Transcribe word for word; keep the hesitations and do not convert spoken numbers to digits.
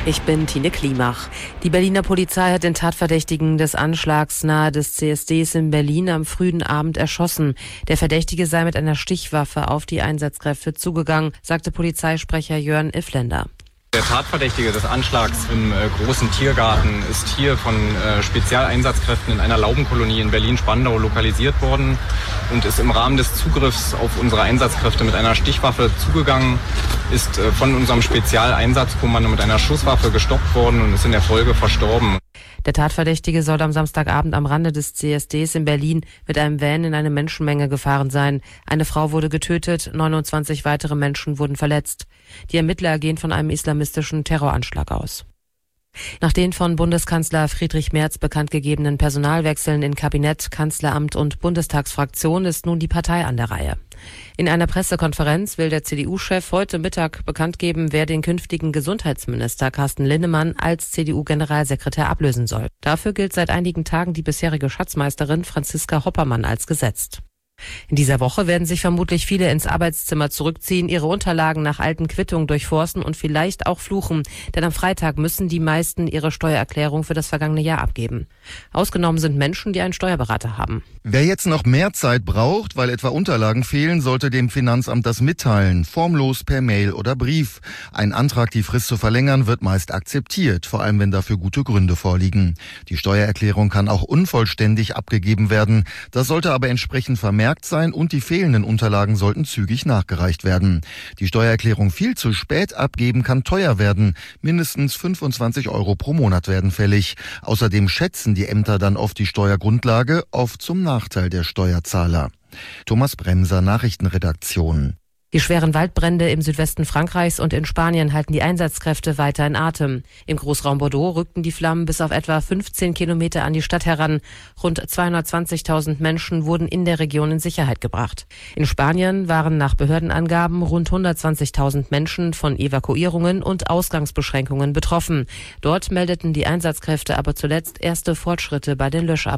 Ich bin Tine Klimach. Die Berliner Polizei hat den Tatverdächtigen des Anschlags nahe des C S Ds in Berlin am frühen Abend erschossen. Der Verdächtige sei mit einer Stichwaffe auf die Einsatzkräfte zugegangen, sagte Polizeisprecher Jörn Iffländer. Der Tatverdächtige des Anschlags im äh, großen Tiergarten ist hier von äh, Spezialeinsatzkräften in einer Laubenkolonie in Berlin-Spandau lokalisiert worden und ist im Rahmen des Zugriffs auf unsere Einsatzkräfte mit einer Stichwaffe zugegangen, ist äh, von unserem Spezialeinsatzkommando mit einer Schusswaffe gestoppt worden und ist in der Folge verstorben. Der Tatverdächtige soll am Samstagabend am Rande des C S Ds in Berlin mit einem Van in eine Menschenmenge gefahren sein. Eine Frau wurde getötet, neunundzwanzig weitere Menschen wurden verletzt. Die Ermittler gehen von einem islamistischen Terroranschlag aus. Nach den von Bundeskanzler Friedrich Merz bekannt gegebenen Personalwechseln in Kabinett, Kanzleramt und Bundestagsfraktion ist nun die Partei an der Reihe. In einer Pressekonferenz will der C D U-Chef heute Mittag bekannt geben, wer den künftigen Gesundheitsminister Carsten Linnemann als C D U-Generalsekretär ablösen soll. Dafür gilt seit einigen Tagen die bisherige Schatzmeisterin Franziska Hoppermann als gesetzt. In dieser Woche werden sich vermutlich viele ins Arbeitszimmer zurückziehen, ihre Unterlagen nach alten Quittungen durchforsten und vielleicht auch fluchen. Denn am Freitag müssen die meisten ihre Steuererklärung für das vergangene Jahr abgeben. Ausgenommen sind Menschen, die einen Steuerberater haben. Wer jetzt noch mehr Zeit braucht, weil etwa Unterlagen fehlen, sollte dem Finanzamt das mitteilen. Formlos per Mail oder Brief. Ein Antrag, die Frist zu verlängern, wird meist akzeptiert, vor allem wenn dafür gute Gründe vorliegen. Die Steuererklärung kann auch unvollständig abgegeben werden. Das sollte aber entsprechend vermerkt sein und die fehlenden Unterlagen sollten zügig nachgereicht werden. Die Steuererklärung viel zu spät abgeben kann teuer werden. Mindestens fünfundzwanzig Euro pro Monat werden fällig. Außerdem schätzen die Ämter dann oft die Steuergrundlage, oft zum Nachteil der Steuerzahler. Thomas Bremser, Nachrichtenredaktion. Die schweren Waldbrände im Südwesten Frankreichs und in Spanien halten die Einsatzkräfte weiter in Atem. Im Großraum Bordeaux rückten die Flammen bis auf etwa fünfzehn Kilometer an die Stadt heran. Rund zweihundertzwanzigtausend Menschen wurden in der Region in Sicherheit gebracht. In Spanien waren nach Behördenangaben rund hundertzwanzigtausend Menschen von Evakuierungen und Ausgangsbeschränkungen betroffen. Dort meldeten die Einsatzkräfte aber zuletzt erste Fortschritte bei den Löscharbeiten.